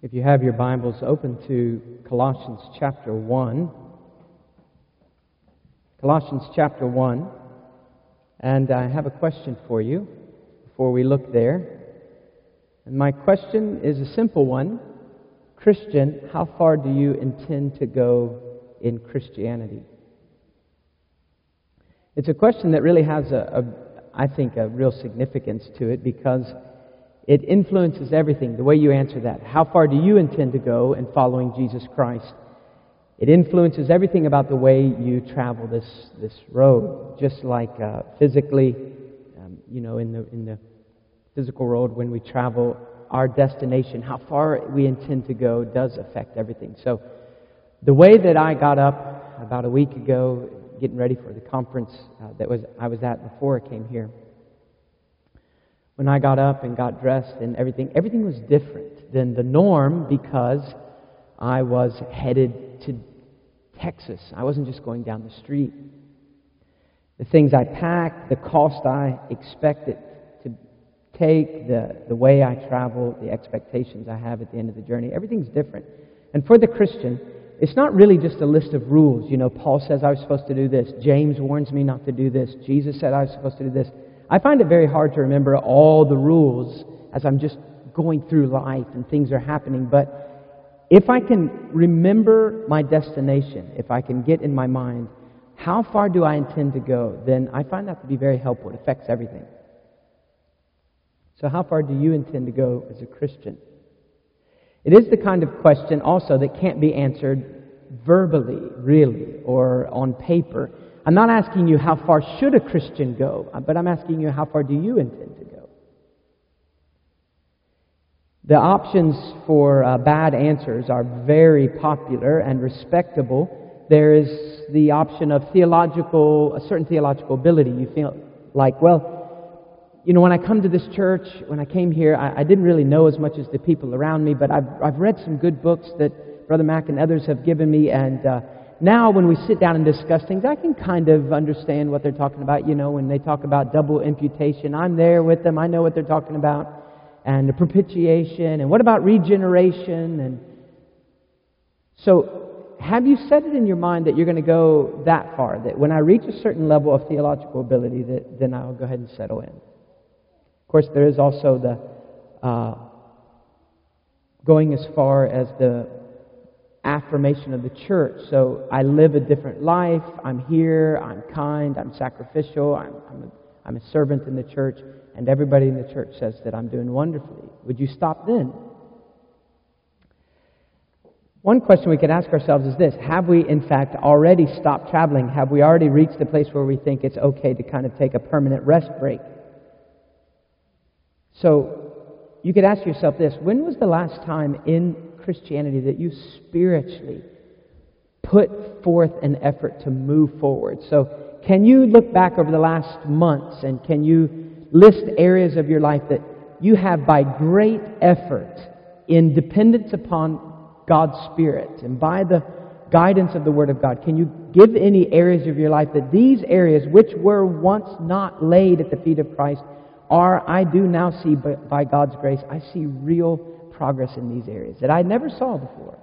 If you have your Bibles, open to Colossians chapter 1. Colossians chapter 1. And I have a question for you before we look there. And my question is a simple one. Christian, how far do you intend to go in Christianity? It's a question that really has I think, a real significance to it because it influences everything, the way you answer that. How far do you intend to go in following Jesus Christ? It influences everything about the way you travel this road. Just like physically, in the physical road, when we travel, our destination, how far we intend to go, does affect everything. So the way that I got up about a week ago, getting ready for the conference I was at before I came here, when I got up and got dressed and everything was different than the norm because I was headed to Texas. I wasn't just going down the street. The things I packed, the cost I expected to take, the way I travel, the expectations I have at the end of the journey, everything's different. And for the Christian, it's not really just a list of rules. You know, Paul says I was supposed to do this. James warns me not to do this. Jesus said I was supposed to do this. I find it very hard to remember all the rules as I'm just going through life and things are happening. But if I can remember my destination, if I can get in my mind, how far do I intend to go, then I find that to be very helpful. It affects everything. So how far do you intend to go as a Christian? It is the kind of question also that can't be answered verbally, really, or on paper. I'm not asking you how far should a Christian go, but I'm asking you how far do you intend to go? The options for bad answers are very popular and respectable. There is the option of a certain theological ability. You feel like, when I come to this church, when I came here, I didn't really know as much as the people around me, but I've read some good books that Brother Mack and others have given me, and now when we sit down and discuss things, I can kind of understand what they're talking about. You know, when they talk about double imputation, I'm there with them, I know what they're talking about, and the propitiation, and what about regeneration? And so, have you set it in your mind that you're going to go that far, that when I reach a certain level of theological ability, then I'll go ahead and settle in? Of course, there is also the going as far as the affirmation of the church. So I live a different life. I'm here. I'm kind. I'm sacrificial. I'm a servant in the church, and everybody in the church says that I'm doing wonderfully. Would you stop then? One question we could ask ourselves is this: have we in fact already stopped traveling? Have we already reached the place where we think it's okay to kind of take a permanent rest break? So you could ask yourself this: when was the last time in Christianity that you spiritually put forth an effort to move forward? So can you look back over the last months and can you list areas of your life that you have by great effort, in dependence upon God's Spirit and by the guidance of the Word of God, can you give any areas of your life that these areas which were once not laid at the feet of Christ I do now see by God's grace, I see real progress in these areas that I never saw before?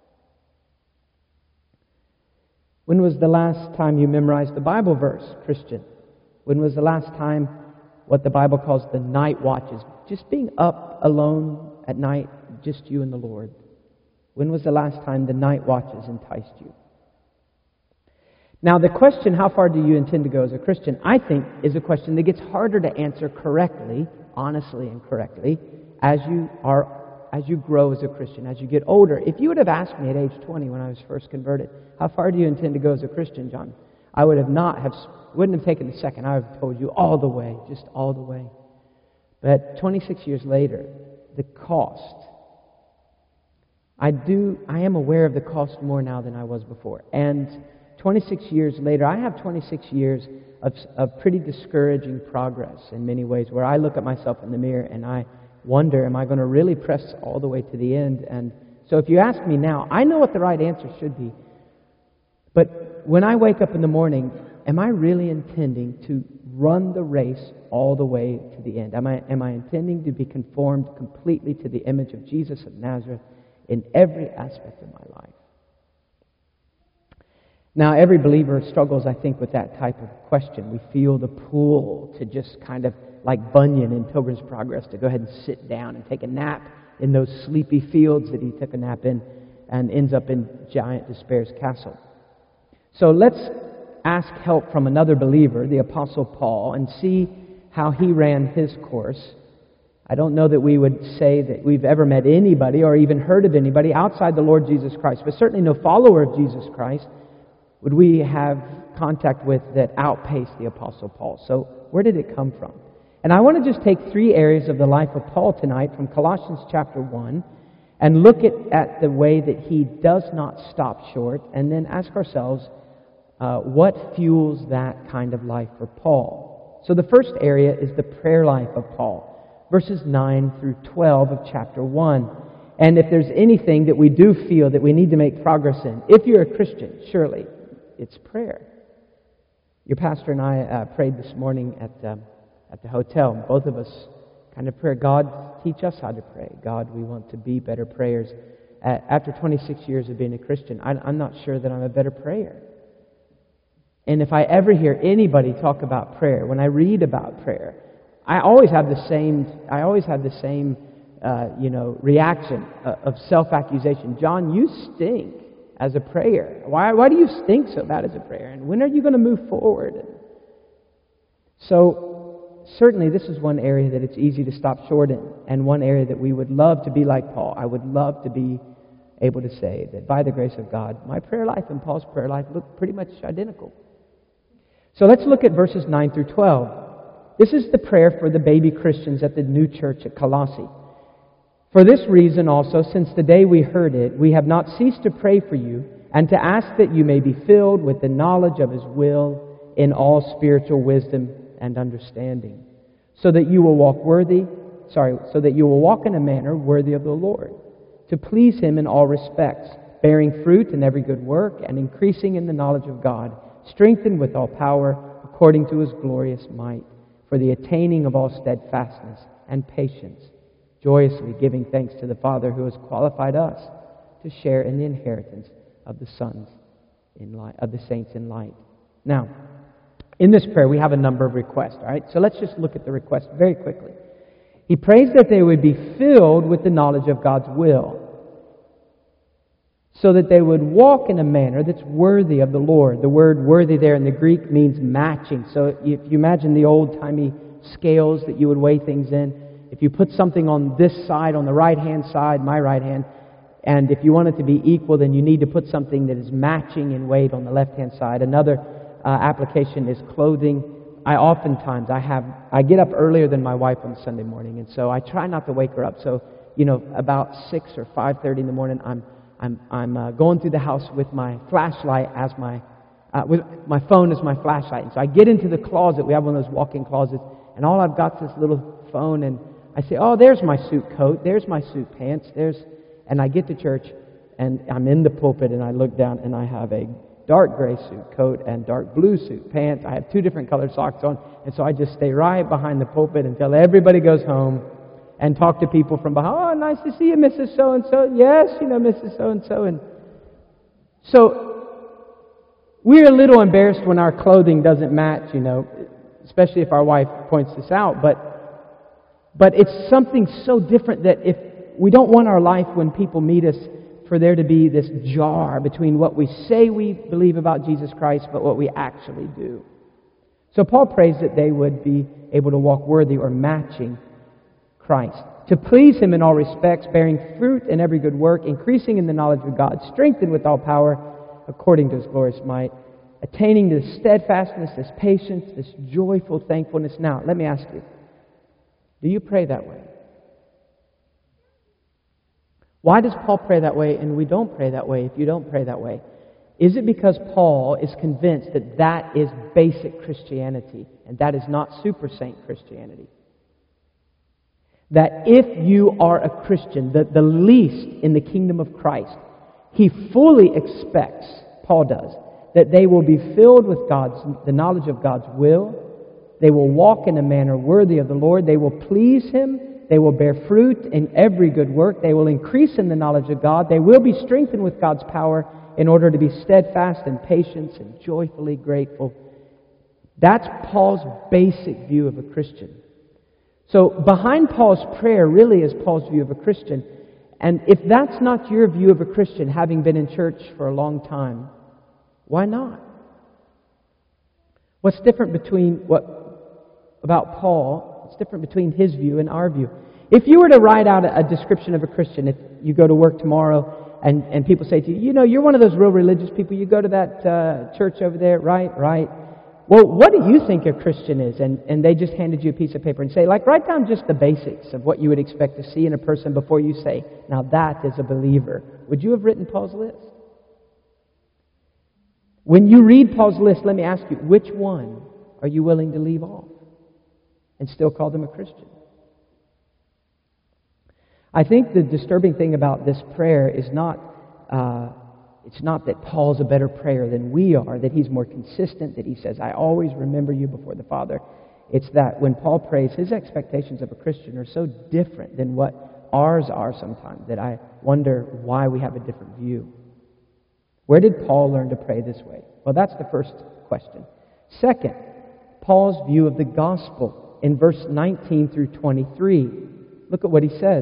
When was the last time you memorized the Bible verse, Christian? When was the last time what the Bible calls the night watches, just being up alone at night, just you and the Lord? When was the last time the night watches enticed you? Now, the question, how far do you intend to go as a Christian, I think is a question that gets harder to answer correctly, honestly and correctly, as you grow as a Christian, as you get older. If you would have asked me at age 20 when I was first converted, how far do you intend to go as a Christian, John? I wouldn't have taken a second. I would have told you all the way, just all the way. But 26 years later, the cost, I am aware of the cost more now than I was before. And 26 years later, I have 26 years of pretty discouraging progress in many ways, where I look at myself in the mirror and I wonder, am I going to really press all the way to the end? And so if you ask me now, I know what the right answer should be. But when I wake up in the morning, am I really intending to run the race all the way to the end? Am I intending to be conformed completely to the image of Jesus of Nazareth? in every aspect of my life. Now, every believer struggles, I think, with that type of question. We feel the pull to just kind of, like Bunyan in Pilgrim's Progress, to go ahead and sit down and take a nap in those sleepy fields that he took a nap in and ends up in giant despair's castle. So let's ask help from another believer, the Apostle Paul, and see how he ran his course. I don't know that we would say that we've ever met anybody or even heard of anybody outside the Lord Jesus Christ, but certainly no follower of Jesus Christ would we have contact with that outpaced the Apostle Paul. So where did it come from? And I want to just take 3 areas of the life of Paul tonight from Colossians chapter 1 and look at the way that he does not stop short, and then ask ourselves, what fuels that kind of life for Paul? So the first area is the prayer life of Paul, verses 9 through 12 of chapter 1. And if there's anything that we do feel that we need to make progress in, if you're a Christian, surely it's prayer. Your pastor and I prayed this morning at the hotel. Both of us kind of pray, God, teach us how to pray. God, we want to be better prayers. After 26 years of being a Christian, I'm not sure that I'm a better prayer. And if I ever hear anybody talk about prayer, when I read about prayer, I always have the same reaction of self-accusation. John, you stink as a prayer. Why do you stink so bad as a prayer? And when are you going to move forward? So, certainly this is one area that it's easy to stop short in, and one area that we would love to be like Paul. I would love to be able to say that by the grace of God, my prayer life and Paul's prayer life look pretty much identical. So let's look at verses 9 through 12. This is the prayer for the baby Christians at the new church at Colossae. For this reason also, since the day we heard it, we have not ceased to pray for you and to ask that you may be filled with the knowledge of His will in all spiritual wisdom and understanding, so that you will walk in a manner worthy of the Lord, to please Him in all respects, bearing fruit in every good work and increasing in the knowledge of God, strengthened with all power according to His glorious might, for the attaining of all steadfastness and patience, joyously giving thanks to the Father who has qualified us to share in the inheritance of the saints in light. Now, in this prayer, we have a number of requests, all right? So let's just look at the requests very quickly. He prays that they would be filled with the knowledge of God's will, so that they would walk in a manner that's worthy of the Lord. The word worthy there in the Greek means matching. So if you imagine the old-timey scales that you would weigh things in, if you put something on this side, on the right-hand side, my right hand, and if you want it to be equal, then you need to put something that is matching in weight on the left-hand side. Another application is clothing. I get up earlier than my wife on Sunday morning, and so I try not to wake her up. So, about 6 or 5:30 in the morning, I'm going through the house with my flashlight as with my phone as my flashlight. And so I get into the closet. We have one of those walk-in closets, and all I've got is this little phone, and I say, "Oh, there's my suit coat. There's my suit pants. And I get to church, and I'm in the pulpit, and I look down, and I have a dark gray suit coat and dark blue suit pants. I have 2 different colored socks on, and so I just stay right behind the pulpit until everybody goes home and talk to people from behind. Oh, nice to see you, Mrs. So-and-so. Yes, Mrs. So-and-so. And so we're a little embarrassed when our clothing doesn't match, especially if our wife points this out. But it's something so different that if we don't want our life when people meet us for there to be this jar between what we say we believe about Jesus Christ but what we actually do. So Paul prays that they would be able to walk worthy or matching Christ, to please Him in all respects, bearing fruit in every good work, increasing in the knowledge of God, strengthened with all power according to His glorious might, attaining to this steadfastness, this patience, this joyful thankfulness. Now, let me ask you, do you pray that way? Why does Paul pray that way and we don't pray that way if you don't pray that way? Is it because Paul is convinced that that is basic Christianity and that is not super saint Christianity? That if you are a Christian, the least in the kingdom of Christ, he fully expects, Paul does, that they will be filled with the knowledge of God's will. They will walk in a manner worthy of the Lord. They will please Him They will bear fruit in every good work. They will increase in the knowledge of God. They will be strengthened with God's power in order to be steadfast in patience and joyfully grateful. That's Paul's basic view of a Christian. So behind Paul's prayer really is Paul's view of a Christian. And if that's not your view of a Christian, having been in church for a long time, why not? What's different about Paul? What's different between his view and our view? If you were to write out a description of a Christian, if you go to work tomorrow and people say to you, you know, you're one of those real religious people, you go to that church over there, right? Well, what do you think a Christian is? And they just handed you a piece of paper and say, write down just the basics of what you would expect to see in a person before you say, now that is a believer. Would you have written Paul's list? When you read Paul's list, let me ask you, which one are you willing to leave off and still call them a Christian? I think the disturbing thing about this prayer is not it's not that Paul's a better prayer than we are, that he's more consistent, that he says, I always remember you before the Father. It's that when Paul prays, his expectations of a Christian are so different than what ours are sometimes that I wonder why we have a different view. Where did Paul learn to pray this way? Well, that's the first question. Second, Paul's view of the gospel in verse 19 through 23. Look at what he says.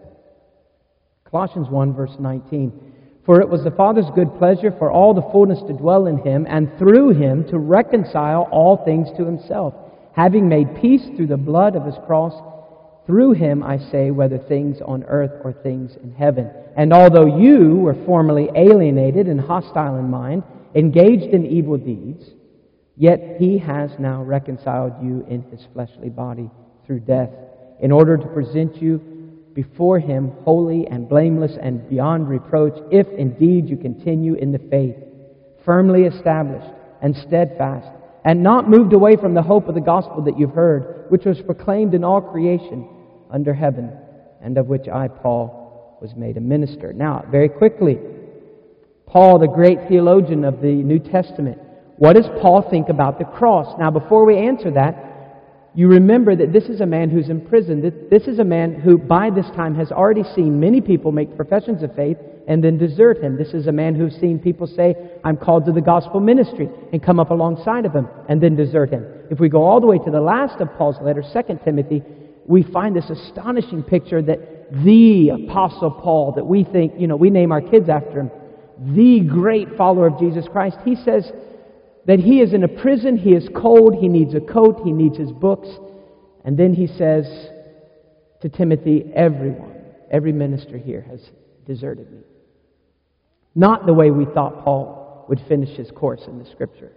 Colossians 1, verse 19. For it was the Father's good pleasure for all the fullness to dwell in Him, and through Him to reconcile all things to Himself, having made peace through the blood of His cross. Through Him, I say, whether things on earth or things in heaven. And although you were formerly alienated and hostile in mind, engaged in evil deeds, yet He has now reconciled you in His fleshly body through death, in order to present you before Him holy and blameless and beyond reproach, if indeed you continue in the faith, firmly established and steadfast, and not moved away from the hope of the gospel that you've heard, which was proclaimed in all creation under heaven, and of which I, Paul, was made a minister. Now, very quickly, Paul, the great theologian of the New Testament, what does Paul think about the cross? Now, before we answer that, you remember that this is a man who's in prison. This is a man who, by this time, has already seen many people make professions of faith and then desert him. This is a man who's seen people say, I'm called to the gospel ministry, and come up alongside of him and then desert him. If we go all the way to the last of Paul's letter, 2 Timothy, we find this astonishing picture that the Apostle Paul, that we think, we name our kids after him, the great follower of Jesus Christ, he says that he is in a prison, he is cold, he needs a coat, he needs his books. And then he says to Timothy, every minister here has deserted me. Not the way we thought Paul would finish his course in the Scripture.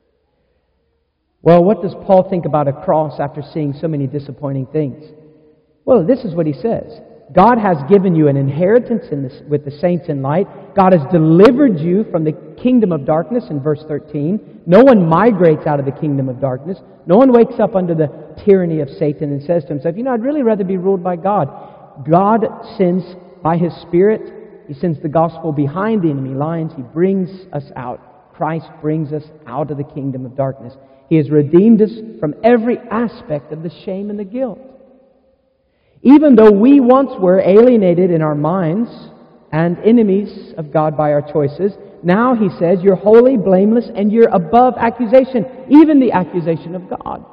Well, what does Paul think about a cross after seeing so many disappointing things? Well, this is what he says. God has given you an inheritance with the saints in light. God has delivered you from the kingdom of darkness in verse 13. No one migrates out of the kingdom of darkness. No one wakes up under the tyranny of Satan and says to himself, I'd really rather be ruled by God. God sends by His Spirit, He sends the gospel behind the enemy lines. He brings us out. Christ brings us out of the kingdom of darkness. He has redeemed us from every aspect of the shame and the guilt. Even though we once were alienated in our minds and enemies of God by our choices, now He says you're holy, blameless, and you're above accusation, even the accusation of God.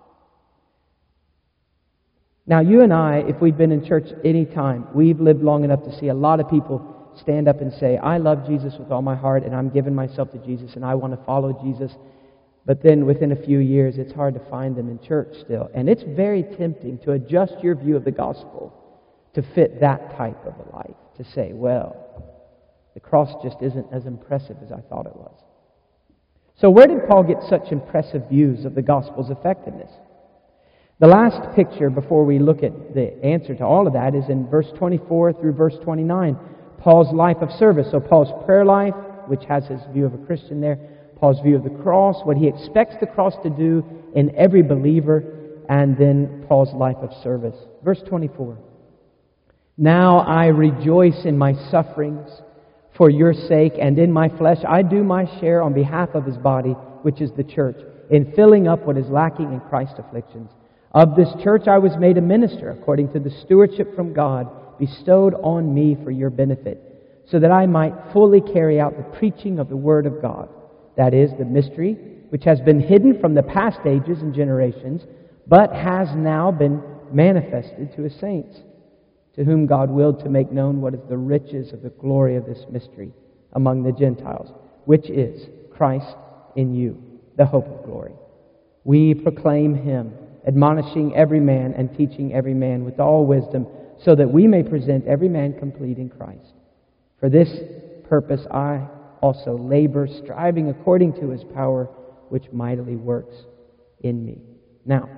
Now you and I, if we've been in church any time, we've lived long enough to see a lot of people stand up and say, I love Jesus with all my heart, and I'm giving myself to Jesus, and I want to follow Jesus. But then within a few years, it's hard to find them in church still. And it's very tempting to adjust your view of the gospel to fit that type of a life. To say, well, the cross just isn't as impressive as I thought it was. So where did Paul get such impressive views of the gospel's effectiveness? The last picture before we look at the answer to all of that is in verse 24 through verse 29. Paul's life of service. So Paul's prayer life, which has his view of a Christian there. Paul's view of the cross, what he expects the cross to do in every believer, and then Paul's life of service. Verse 24. Now I rejoice in my sufferings for your sake, and in my flesh I do my share on behalf of His body, which is the church, in filling up what is lacking in Christ's afflictions, Of this church I was made a minister, according to the stewardship from God bestowed on me for your benefit, so that I might fully carry out the preaching of the Word of God, that is, the mystery which has been hidden from the past ages and generations, but has now been manifested to His saints, to whom God willed to make known what is the riches of the glory of this mystery among the Gentiles, which is Christ in you, the hope of glory. We proclaim Him, admonishing every man and teaching every man with all wisdom, so that we may present every man complete in Christ. For this purpose I also labor, striving according to His power, which mightily works in me. Now,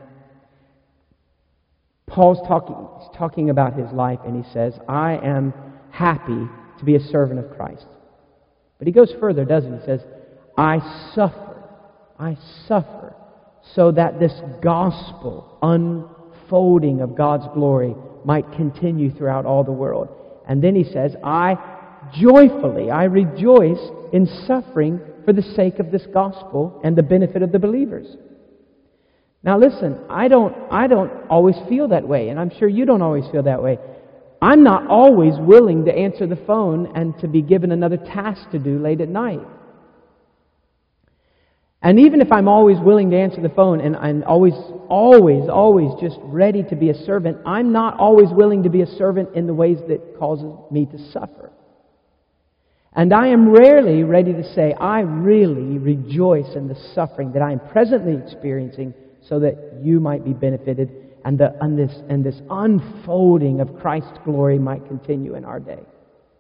Paul's talking about his life, and he says, I am happy to be a servant of Christ. But he goes further, doesn't he? He says, I suffer so that this gospel unfolding of God's glory might continue throughout all the world. And then he says, I rejoice in suffering for the sake of this gospel and the benefit of the believers. Now listen, I don't always feel that way, and I'm sure you don't always feel that way. I'm not always willing to answer the phone and to be given another task to do late at night. And even if I'm always willing to answer the phone and I'm always just ready to be a servant, I'm not always willing to be a servant in the ways that causes me to suffer. And I am rarely ready to say, I really rejoice in the suffering that I am presently experiencing so that you might be benefited and this unfolding of Christ's glory might continue in our day.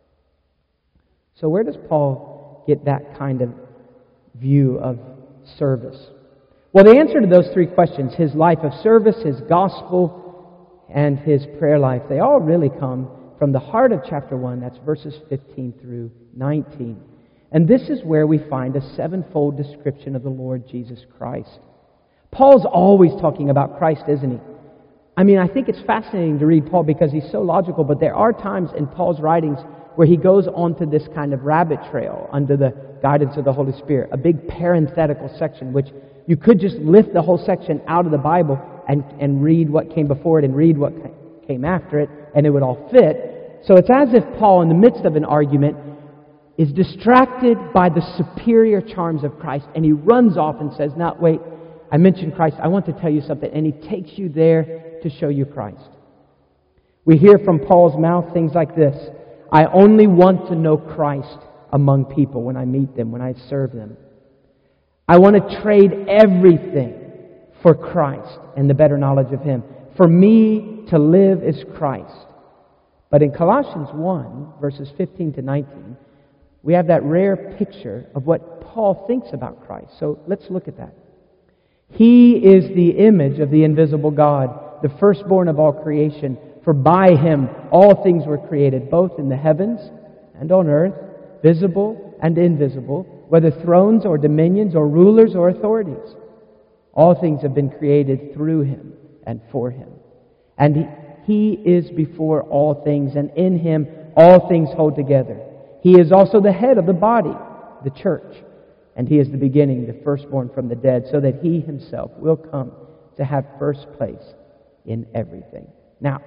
So where does Paul get that kind of view of service? Well, the answer to those three questions, his life of service, his gospel, and his prayer life, they all really come from the heart of chapter 1. That's verses 15 through 19. And this is where we find a sevenfold description of the Lord Jesus Christ. Paul's always talking about Christ, isn't he? I mean, I think it's fascinating to read Paul because he's so logical, but there are times in Paul's writings where he goes onto this kind of rabbit trail under the guidance of the Holy Spirit, a big parenthetical section, which you could just lift the whole section out of the Bible and read what came before it and read what came after it, and it would all fit. So it's as if Paul, in the midst of an argument, is distracted by the superior charms of Christ, and he runs off and says, now, wait, I mentioned Christ, I want to tell you something, and he takes you there to show you Christ. We hear from Paul's mouth things like this: I only want to know Christ among people when I meet them, when I serve them. I want to trade everything for Christ and the better knowledge of Him. For me to live is Christ. But in Colossians 1, verses 15 to 19, we have that rare picture of what Paul thinks about Christ. So let's look at that. He is the image of the invisible God, the firstborn of all creation. For by Him all things were created, both in the heavens and on earth, visible and invisible, whether thrones or dominions or rulers or authorities. All things have been created through Him and for Him. And He is before all things, and in Him all things hold together. He is also the head of the body, the church. And He is the beginning, the firstborn from the dead, so that He Himself will come to have first place in everything. Now,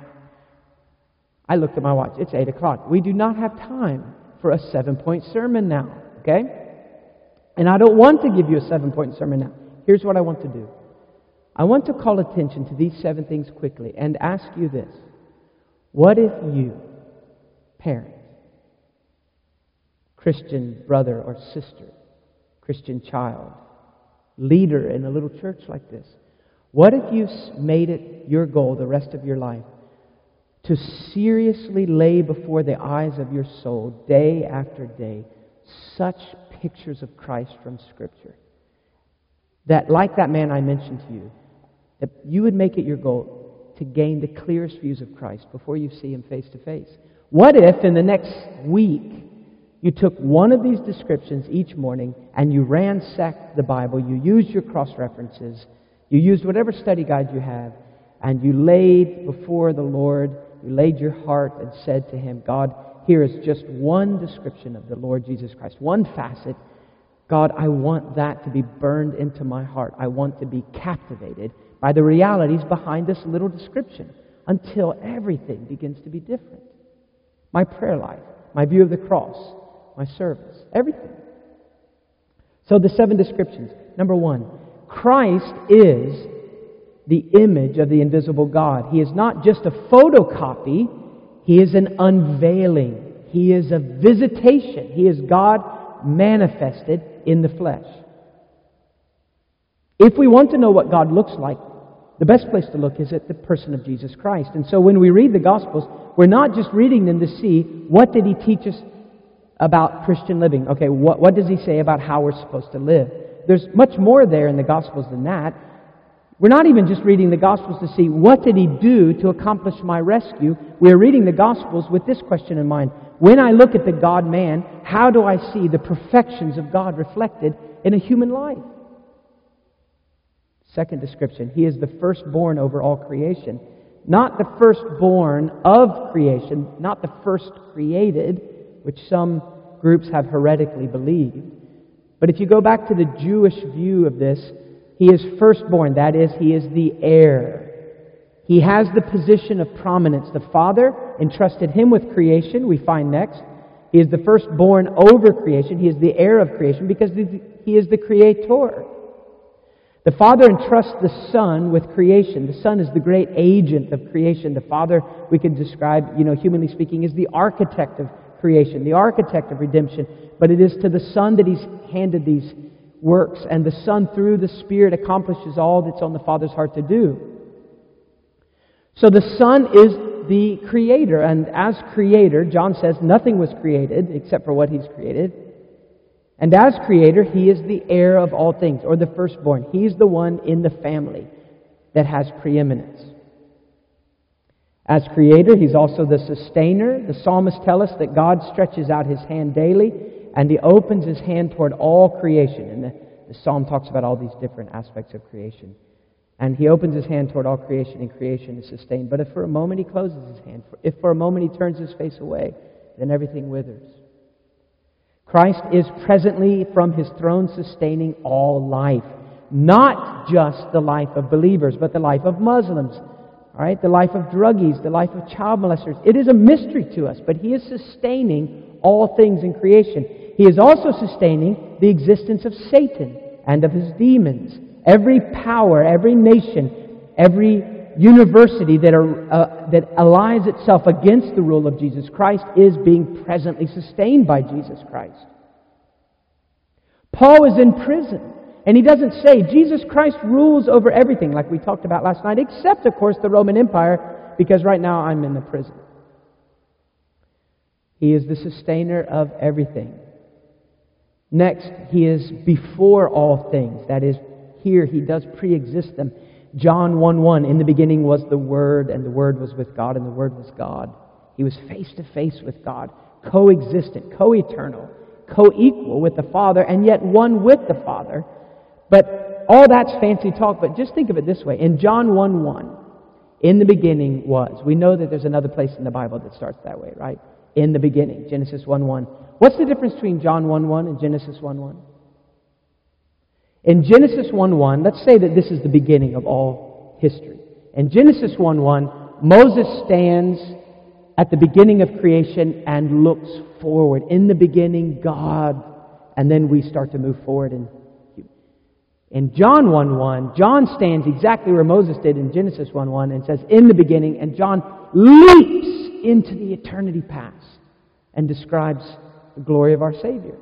I looked at my watch. It's 8 o'clock. We do not have time for a 7-point sermon now, okay? And I don't want to give you a 7-point sermon now. Here's what I want to do. I want to call attention to these 7 things quickly and ask you this. What if you, parent, Christian brother or sister, Christian child, leader in a little church like this, what if you made it your goal the rest of your life to seriously lay before the eyes of your soul, day after day, such pictures of Christ from Scripture? That, like that man I mentioned to you, that you would make it your goal to gain the clearest views of Christ before you see Him face to face. What if in the next week you took one of these descriptions each morning and you ransacked the Bible, you used your cross-references, you used whatever study guide you have, and you laid before the Lord, you laid your heart and said to Him, God, here is just one description of the Lord Jesus Christ, one facet. God, I want that to be burned into my heart. I want to be captivated by the realities behind this little description until everything begins to be different. My prayer life, my view of the cross, my service, everything. So the 7 descriptions. Number 1, Christ is the image of the invisible God. He is not just a photocopy, He is an unveiling. He is a visitation. He is God manifested in the flesh. If we want to know what God looks like, the best place to look is at the person of Jesus Christ. And so when we read the Gospels, we're not just reading them to see what did He teach us about Christian living. Okay, what does He say about how we're supposed to live? There's much more there in the Gospels than that. We're not even just reading the Gospels to see what did He do to accomplish my rescue. We're reading the Gospels with this question in mind. When I look at the God-man, how do I see the perfections of God reflected in a human life? Second description, He is the firstborn over all creation. Not the firstborn of creation, not the first created, which some groups have heretically believed. But if you go back to the Jewish view of this, He is firstborn. That is, He is the heir. He has the position of prominence. The Father entrusted Him with creation, we find next. He is the firstborn over creation. He is the heir of creation because He is the creator. The Father entrusts the Son with creation. The Son is the great agent of creation. The Father, we could describe, humanly speaking, is the architect of creation, the architect of redemption. But it is to the Son that He's handed these works, and the Son, through the Spirit, accomplishes all that's on the Father's heart to do. So the Son is the Creator, and as Creator, John says, nothing was created except for what He's created. And as Creator, He is the heir of all things, or the firstborn. He's the one in the family that has preeminence. As Creator, He's also the sustainer. The psalmists tell us that God stretches out His hand daily, and He opens His hand toward all creation. And the psalm talks about all these different aspects of creation. And He opens His hand toward all creation, and creation is sustained. But if for a moment He closes His hand, if for a moment He turns His face away, then everything withers. Christ is presently from His throne sustaining all life. Not just the life of believers, but the life of Muslims. All right, the life of druggies, the life of child molesters. It is a mystery to us, but He is sustaining all things in creation. He is also sustaining the existence of Satan and of his demons. Every power, every nation, every university that aligns itself against the rule of Jesus Christ is being presently sustained by Jesus Christ. Paul is in prison, and he doesn't say Jesus Christ rules over everything like we talked about last night, except, of course, the Roman Empire, because right now I'm in the prison. He is the sustainer of everything. Next, He is before all things. That is, here He does pre-exist them. John 1:1, in the beginning was the Word, and the Word was with God, and the Word was God. He was face to face with God, co-existent, co-eternal, co-equal with the Father, and yet one with the Father. But all that's fancy talk, but just think of it this way. In John 1:1, in the beginning was. We know that there's another place in the Bible that starts that way, right? In the beginning, Genesis 1:1. What's the difference between John 1:1 and Genesis 1:1? In Genesis 1:1, let's say that this is the beginning of all history. In Genesis 1:1, Moses stands at the beginning of creation and looks forward. In the beginning, God. And then we start to move forward. In John 1:1, John stands exactly where Moses did in Genesis 1:1 and says, in the beginning, and John leaps into the eternity past and describes the glory of our Savior.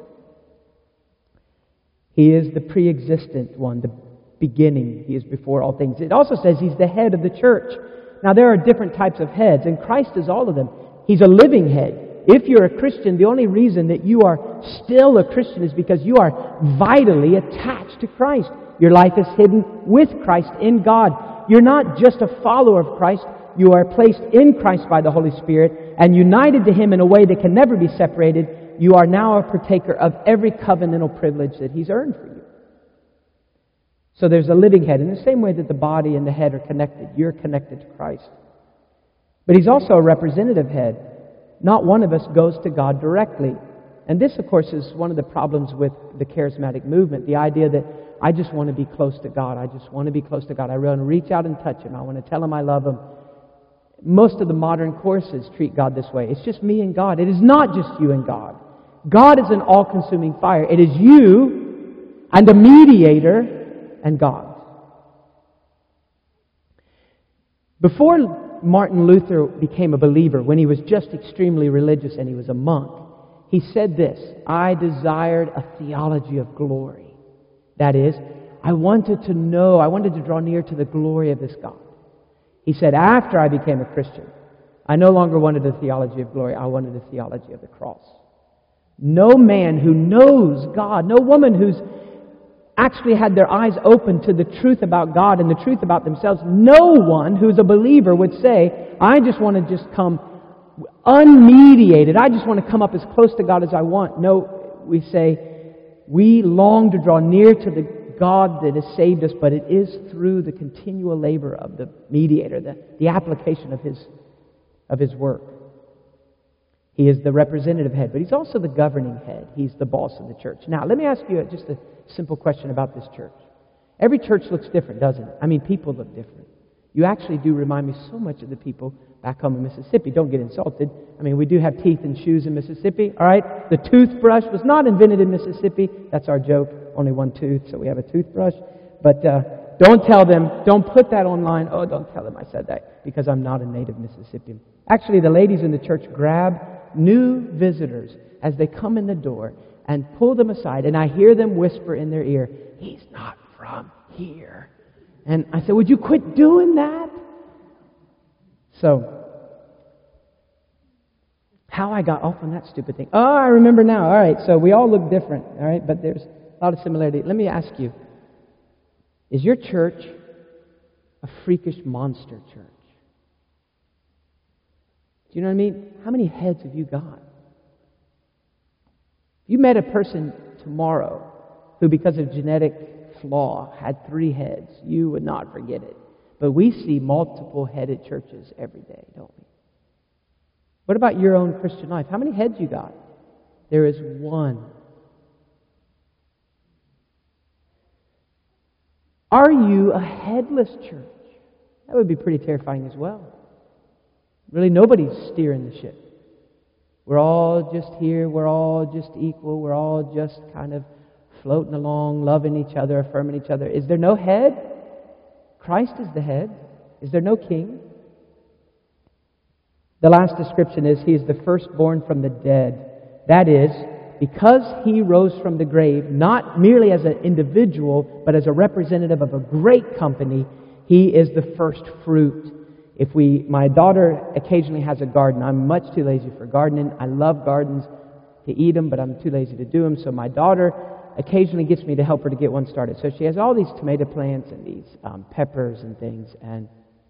He is the pre-existent one, the beginning. He is before all things. It also says He's the head of the church. Now, there are different types of heads, and Christ is all of them. He's a living head. If you're a Christian, the only reason that you are still a Christian is because you are vitally attached to Christ. Your life is hidden with Christ in God. You're not just a follower of Christ. You are placed in Christ by the Holy Spirit and united to Him in a way that can never be separated. You are now a partaker of every covenantal privilege that He's earned for you. So there's a living head. In the same way that the body and the head are connected, you're connected to Christ. But He's also a representative head. Not one of us goes to God directly. And this, of course, is one of the problems with the charismatic movement. The idea that, I just want to be close to God. I just want to be close to God. I want to reach out and touch Him. I want to tell Him I love Him. Most of the modern courses treat God this way. It's just me and God. It is not just you and God. God is an all-consuming fire. It is you and the mediator and God. Before Martin Luther became a believer, when he was just extremely religious and he was a monk, he said this, I desired a theology of glory. That is, I wanted to know, I wanted to draw near to the glory of this God. He said, after I became a Christian, I no longer wanted a theology of glory, I wanted a theology of the cross. No man who knows God, no woman who's actually had their eyes open to the truth about God and the truth about themselves, no one who's a believer would say, I just want to just come unmediated. I just want to come up as close to God as I want. No, we say, we long to draw near to the God that has saved us, but it is through the continual labor of the mediator, the application of His work. He is the representative head, but He's also the governing head. He's the boss of the church. Now, let me ask you just a simple question about this church. Every church looks different, doesn't it? I mean, people look different. You actually do remind me so much of the people back home in Mississippi. Don't get insulted. I mean, we do have teeth and shoes in Mississippi, all right? The toothbrush was not invented in Mississippi. That's our joke. Only one tooth, so we have a toothbrush. But don't tell them, don't put that online. Oh, don't tell them I said that, because I'm not a native Mississippian. Actually, the ladies in the church grab new visitors as they come in the door and pull them aside, and I hear them whisper in their ear, he's not from here. And I said, would you quit doing that? So, how I got off on that stupid thing. Oh, I remember now. All right, so we all look different, all right, but there's a lot of similarity. Let me ask you, is your church a freakish monster church? Do you know what I mean? How many heads have you got? If you met a person tomorrow who, because of genetic flaw, had 3 heads, you would not forget it. But we see multiple-headed churches every day, don't we? What about your own Christian life? How many heads you got? There is one. Are you a headless church? That would be pretty terrifying as well. Really, nobody's steering the ship. We're all just here. We're all just equal. We're all just kind of floating along, loving each other, affirming each other. Is there no head? Christ is the head. Is there no king? The last description is, He is the firstborn from the dead. That is, because He rose from the grave, not merely as an individual, but as a representative of a great company, He is the first fruit. My daughter occasionally has a garden. I'm much too lazy for gardening. I love gardens to eat them, but I'm too lazy to do them. So my daughter occasionally gets me to help her to get one started. So she has all these tomato plants and these peppers and things. And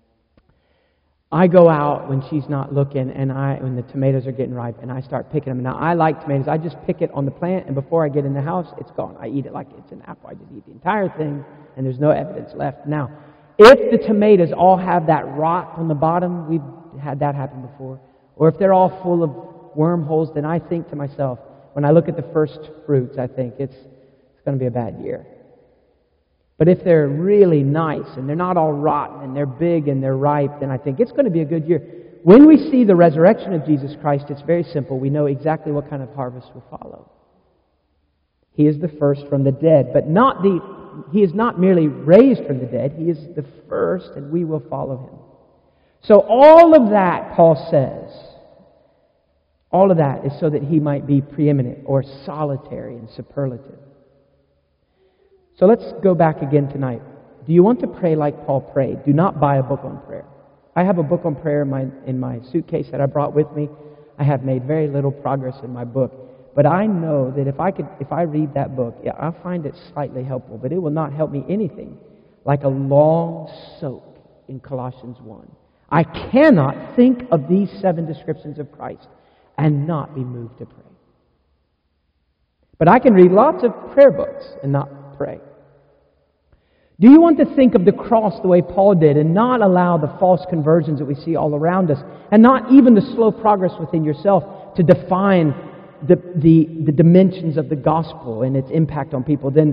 I go out when she's not looking, and when the tomatoes are getting ripe, and I start picking them. Now, I like tomatoes. I just pick it on the plant, and before I get in the house, it's gone. I eat it like it's an apple. I just eat the entire thing, and there's no evidence left. Now, if the tomatoes all have that rot on the bottom, we've had that happen before, or if they're all full of wormholes, then I think to myself, when I look at the first fruits, I think it's going to be a bad year. But if they're really nice and they're not all rotten and they're big and they're ripe, then I think it's going to be a good year. When we see the resurrection of Jesus Christ, it's very simple. We know exactly what kind of harvest will follow. He is the first from the dead, but He is not merely raised from the dead. He is the first, and we will follow Him. So all of that, Paul says, all of that is so that He might be preeminent or solitary and superlative. So let's go back again tonight. Do you want to pray like Paul prayed? Do not buy a book on prayer. I have a book on prayer in my suitcase that I brought with me. I have made very little progress in my book. But I know that if I read that book, I'll find it slightly helpful, but it will not help me anything like a long soak in Colossians 1. I cannot think of these 7 descriptions of Christ and not be moved to pray. But I can read lots of prayer books and not pray. Do you want to think of the cross the way Paul did and not allow the false conversions that we see all around us, and not even the slow progress within yourself to define the dimensions of the gospel and its impact on people? Then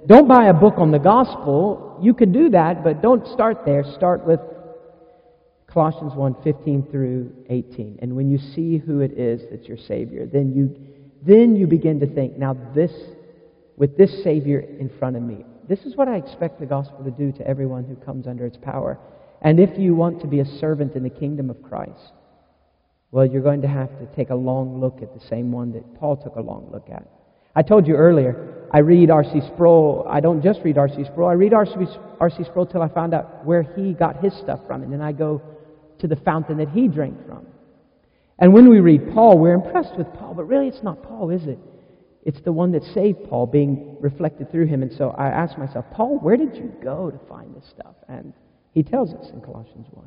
don't buy a book on the gospel. You could do that, but don't start there. Start with Colossians 1:15 through 18. And when you see who it is that's your Savior, then you begin to think, now with this Savior in front of me, this is what I expect the gospel to do to everyone who comes under its power. And if you want to be a servant in the kingdom of Christ, well, you're going to have to take a long look at the same one that Paul took a long look at. I told you earlier, I read R.C. Sproul. I don't just read R.C. Sproul. I read R.C. Sproul till I found out where he got his stuff from. And then I go to the fountain that he drank from. And when we read Paul, we're impressed with Paul. But really, it's not Paul, is it? It's the one that saved Paul being reflected through him. And so I asked myself, Paul, where did you go to find this stuff? And he tells us in Colossians 1.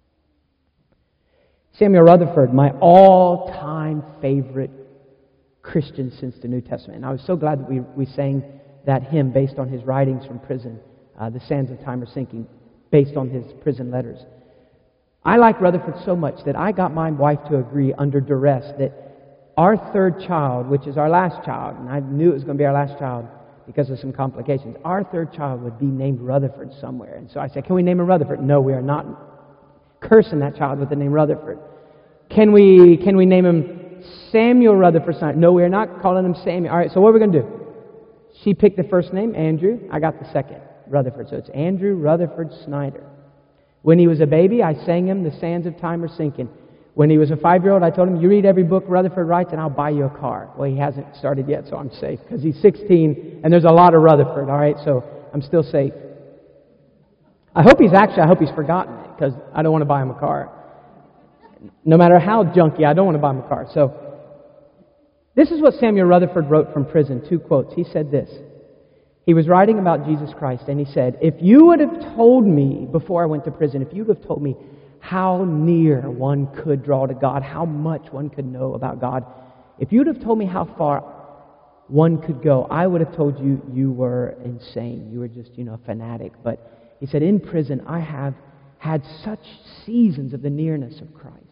Samuel Rutherford, my all-time favorite Christian since the New Testament. And I was so glad that we sang that hymn based on his writings from prison, The Sands of Time Are Sinking, based on his prison letters. I like Rutherford so much that I got my wife to agree under duress that our third child, which is our last child, and I knew it was going to be our last child because of some complications, our third child would be named Rutherford somewhere. And so I said, can we name him Rutherford? No, we are not cursing that child with the name Rutherford. Can we name him Samuel Rutherford Snyder? No, we are not calling him Samuel. All right, so what are we going to do? She picked the first name, Andrew. I got the second, Rutherford. So it's Andrew Rutherford Snyder. When he was a baby, I sang him The Sands of Time Are Sinking. When he was a 5-year-old, I told him, you read every book Rutherford writes and I'll buy you a car. Well, he hasn't started yet, so I'm safe because he's 16 and there's a lot of Rutherford, all right? So I'm still safe. I hope he's forgotten it because I don't want to buy him a car. No matter how junky, I don't want to buy him a car. So this is what Samuel Rutherford wrote from prison, 2 quotes. He said this. He was writing about Jesus Christ, and he said, if you would have told me before I went to prison, if you would have told me how near one could draw to God, how much one could know about God, if you would have told me how far one could go, I would have told you you were insane. You were just, a fanatic. But he said, in prison, I have had such seasons of the nearness of Christ.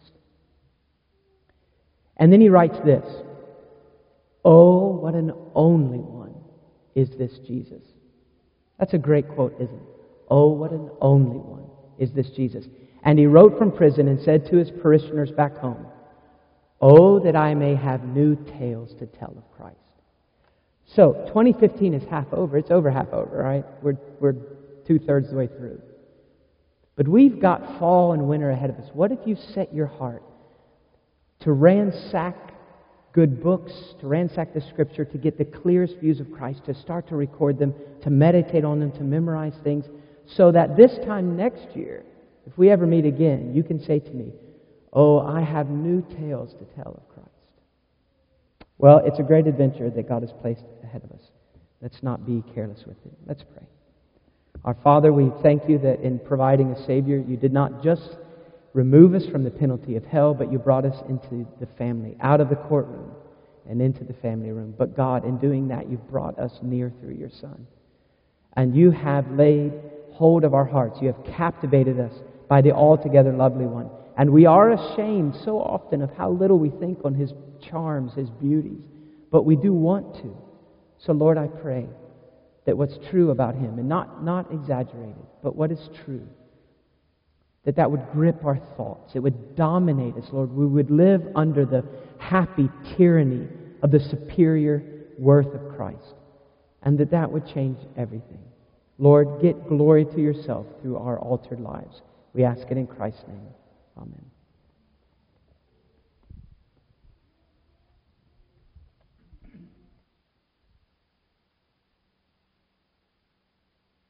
And then he writes this, oh, what an only one is this Jesus. That's a great quote, isn't it? Oh, what an only one is this Jesus. And he wrote from prison and said to his parishioners back home, oh, that I may have new tales to tell of Christ. So, 2015 is half over. It's over half over, right? We're 2/3 of the way through. But we've got fall and winter ahead of us. What if you set your heart to ransack good books, to ransack the Scripture, to get the clearest views of Christ, to start to record them, to meditate on them, to memorize things, so that this time next year, if we ever meet again, you can say to me, oh, I have new tales to tell of Christ. Well, it's a great adventure that God has placed ahead of us. Let's not be careless with it. Let's pray. Our Father, we thank you that in providing a Savior, you did not just remove us from the penalty of hell, but you brought us into the family, out of the courtroom and into the family room. But God, in doing that, you've brought us near through your Son. And you have laid hold of our hearts. You have captivated us by the altogether lovely one. And we are ashamed so often of how little we think on his charms, his beauties. But we do want to. So Lord, I pray that what's true about him, and not exaggerated, but what is true, that would grip our thoughts. It would dominate us, Lord. We would live under the happy tyranny of the superior worth of Christ. And that would change everything. Lord, get glory to yourself through our altered lives. We ask it in Christ's name. Amen.